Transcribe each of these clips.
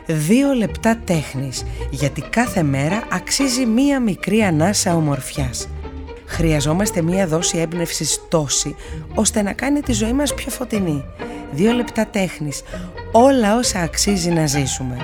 2 λεπτά τέχνης, γιατί κάθε μέρα αξίζει μία μικρή ανάσα ομορφιάς. Χρειαζόμαστε μία δόση έμπνευσης τόση, ώστε να κάνει τη ζωή μας πιο φωτεινή. 2 λεπτά τέχνης, όλα όσα αξίζει να ζήσουμε.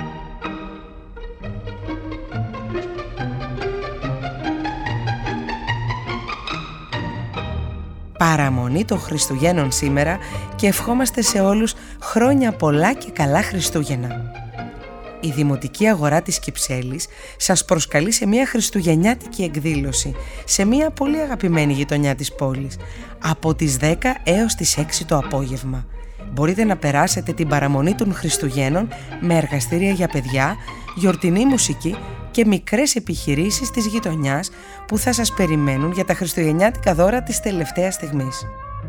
Παραμονή των Χριστουγέννων σήμερα και ευχόμαστε σε όλους χρόνια πολλά και καλά Χριστούγεννα. Η Δημοτική Αγορά της Κυψέλης σας προσκαλεί σε μια χριστουγεννιάτικη εκδήλωση σε μια πολύ αγαπημένη γειτονιά της πόλης από τις 10 έως τις 6 το απόγευμα. Μπορείτε να περάσετε την παραμονή των Χριστουγέννων με εργαστήρια για παιδιά, γιορτινή μουσική και μικρές επιχειρήσεις της γειτονιάς που θα σας περιμένουν για τα χριστουγεννιάτικα δώρα της τελευταίας στιγμής.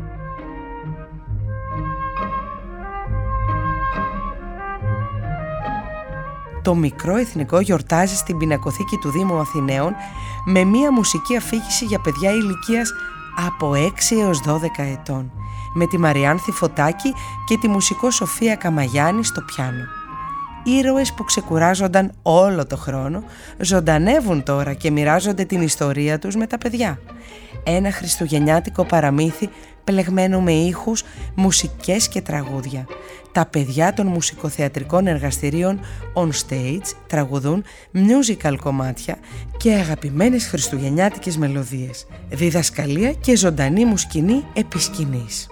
Το μικρό εθνικό γιορτάζει στην πινακοθήκη του Δήμου Αθηναίων με μία μουσική αφήγηση για παιδιά ηλικίας από 6 έως 12 ετών, με τη Μαριάνθη Φωτάκη και τη μουσικό Σοφία Καμαγιάννη στο πιάνο. Ήρωες που ξεκουράζονταν όλο το χρόνο ζωντανεύουν τώρα και μοιράζονται την ιστορία τους με τα παιδιά. Ένα χριστουγεννιάτικο παραμύθι πλεγμένο με ήχους, μουσικές και τραγούδια. Τα παιδιά των μουσικοθεατρικών εργαστηρίων on stage τραγουδούν musical κομμάτια και αγαπημένες χριστουγεννιάτικες μελωδίες. Διδασκαλία και ζωντανή μου σκηνή επί σκηνής.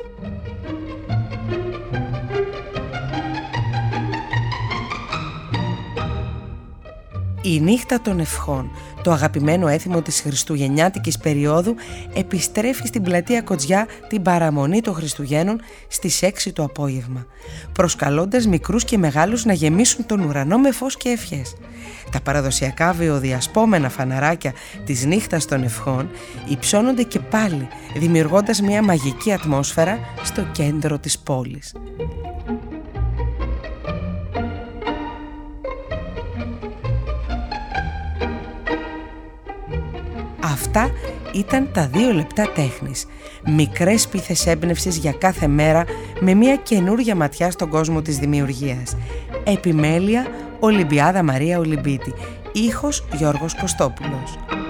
Η νύχτα των ευχών, το αγαπημένο έθιμο της χριστουγεννιάτικης περίοδου, επιστρέφει στην πλατεία Κοτζιά την παραμονή των Χριστουγέννων στις 6 το απόγευμα, προσκαλώντας μικρούς και μεγάλους να γεμίσουν τον ουρανό με φως και ευχές. Τα παραδοσιακά βιοδιασπόμενα φαναράκια της νύχτας των ευχών υψώνονται και πάλι, δημιουργώντας μια μαγική ατμόσφαιρα στο κέντρο της πόλης. Αυτά ήταν τα 2 λεπτά τέχνης. Μικρές πίθες έμπνευσης για κάθε μέρα με μια καινούρια ματιά στον κόσμο της δημιουργίας. Επιμέλεια Ολυμπιάδα Μαρία Ολυμπίτη. Ήχος Γιώργος Κωστόπουλος.